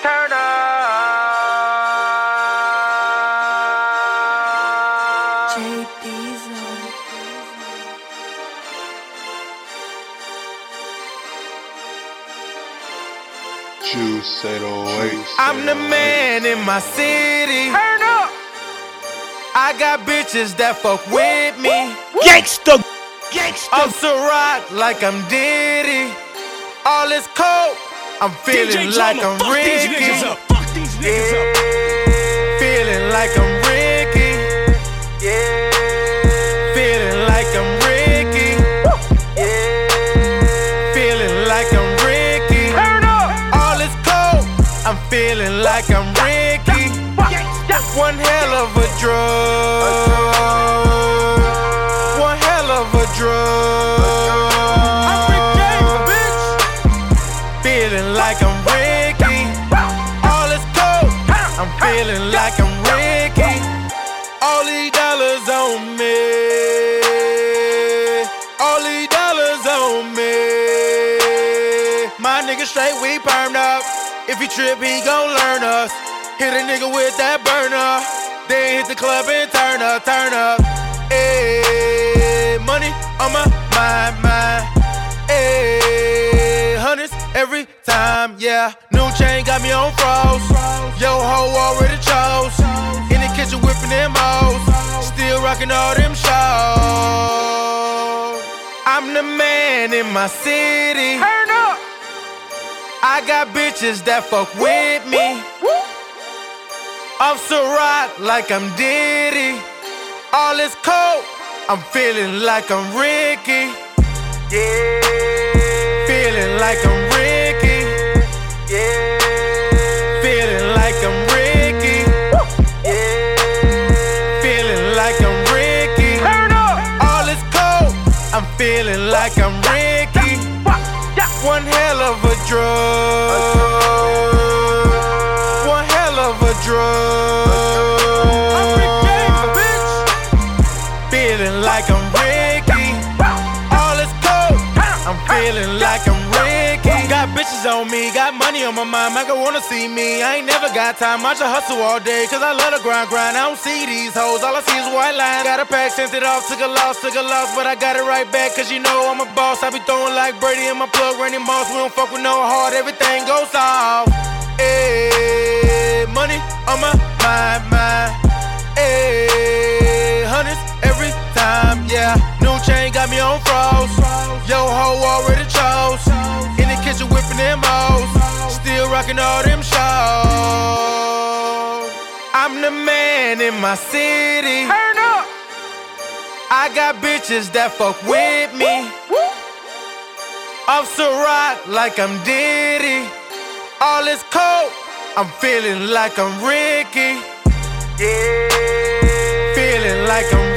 turn up. J Diesel. Juice 808. I'm the man in my city. Turn up. I got bitches that fuck with me. Gangsta, gangsta. I'm so rock like I'm Diddy. All is cold, I'm feeling like I'm fuck these Ricky. niggas up. Fuck these niggas up. Feeling like I'm Ricky. Yeah. Feeling like I'm Ricky. Feeling like I'm Ricky. Turn up. All is cold, I'm feeling like I'm Ricky. One hell of a drug. One hell of a drug. Feeling like I'm Ricky. All is cold, I'm feeling like I'm Ricky. All these dollars on me. All these dollars on me. My nigga straight, we permed up. If he trip, he gon' learn us. Hit a nigga with that burner. Then hit the club and turn up, turn up. Ayy, money on my mind. Ayy, hundreds every time, yeah. New chain got me on froze. Yo ho already chose. In the kitchen whipping them hoes. Still rocking all them shows. I'm the man in my city. Turn up. I got bitches that fuck with me. I'm so rock like I'm Diddy. All is cold, I'm feeling like I'm Ricky. Yeah. Feeling like I'm Ricky. Yeah. Feeling like I'm Ricky. Yeah. Feeling like I'm Ricky. Turn up. All is cold, I'm feeling like I'm Ricky. One hell of a drug. One hell of a drug. Feeling like I'm Ricky. All is cold, I'm feeling like I'm Ricky. Got bitches on me, got money on my mind. I can wanna see me, I ain't never got time. I should hustle all day, cause I love to grind. I don't see these hoes, all I see is white lines. Got a pack, sent it off, took a loss, but I got it right back, cause you know I'm a boss. I be throwing like Brady in my plug, Randy Moss. We don't fuck with no heart, everything goes off. Ayy, money on my mind. Ayy, hundreds every time, yeah. New chain got me on froze. Yo ho already chose. In the kitchen whipping them hoes. Still rocking all them shows. I'm the man in my city. Turn up. I got bitches that fuck with me. I'm so rock like I'm Diddy. All is cold, I'm feeling like I'm Ricky. Yeah. Feeling like I'm